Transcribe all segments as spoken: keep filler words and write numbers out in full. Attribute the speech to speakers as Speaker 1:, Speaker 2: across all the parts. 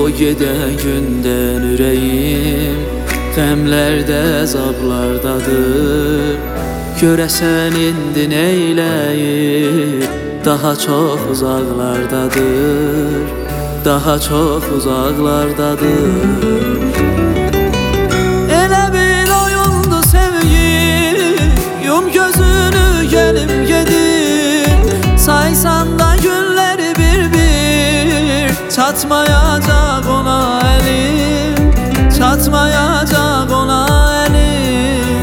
Speaker 1: gedən gündən ürəyim qəmlərdə, əzablardadır. Görəsən indi neyləyir, daha çox uzaqlardadır, daha çox uzaqlardadır. Elə bir oyundu sevgi, yum gözünü gəlim gedim. Saysan da günləri bir-bir, çatmayacaq ona əlim, çatmayacaq ona əlim.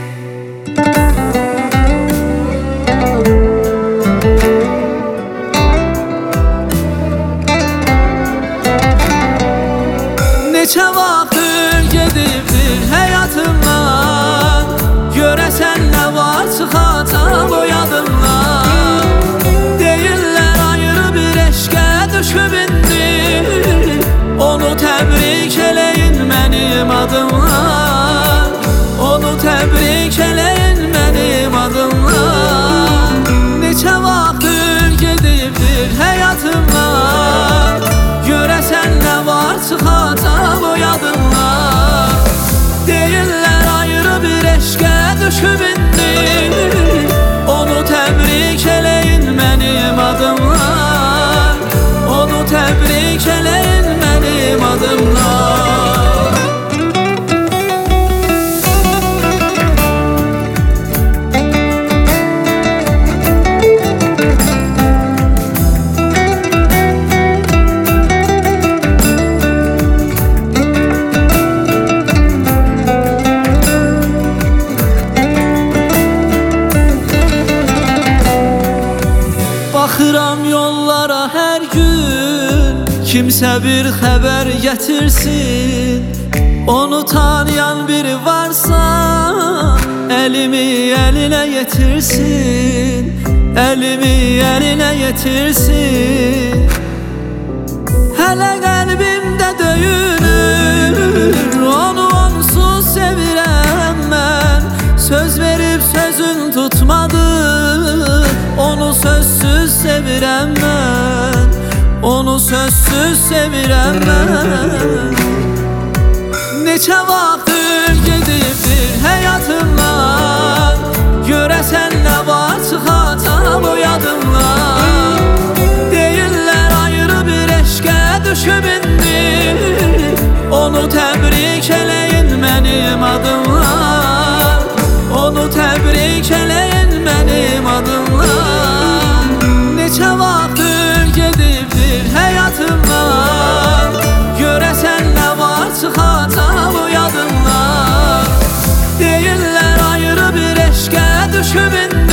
Speaker 1: Neçə vaxtdır gedibdir həyatımdan, görəsən nə var çıxacaq o yadımdan. Deyirlər ayrı bir eşqə düşüb indi, onu təbrik eləyin mənim adımla, onu təbrik eləyin mənim adımla. Neçə vaxtdır gedibdir həyatımdan, görəsən nə var çıxacaq o yadımla. Deyirlər ayrı bir eşqə düşüb indi, onu təbrik eləyin mənim adımla, onu təbrik eləyin mənim adımla. Baxıram yollara hər gün, kimsə bir xəbər gətirsin. Onu tanıyan biri varsa, əlimi əlinə yetirsin, əlimi əlinə yetirsin. Hələ qəlbimdə döyünür, onu onsuz sevirəm mən. Söz verib sözün tutmadı, onu sözsüz sevirəm mən, onu sözsüz sevirəm mən. Neçə vaxtdır gedibdir həyatımdan, görəsən nə var çıxacaq o yadımdan. Deyirlər ayrı bir eşqə düşüb indi, onu təbrik eləyin mənim adımla, onu təbrik eləyin mənim adımla. Neçə vaxtdır gedibdir həyatımdan, görəsən nə var çıxacaq o yadımdan. Deyirlər ayrı bir eşqə düşüb indi,